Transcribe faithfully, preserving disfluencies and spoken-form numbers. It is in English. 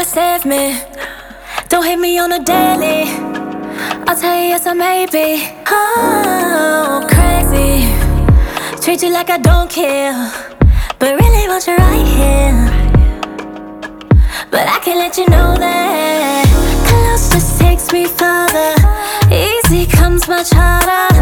to save me. Don't hit me on a daily. I'll tell you yes or maybe. Oh, crazy. Treat you like I don't care, but really want you right here. But I can't let you know that close just takes me further. Easy comes much harder.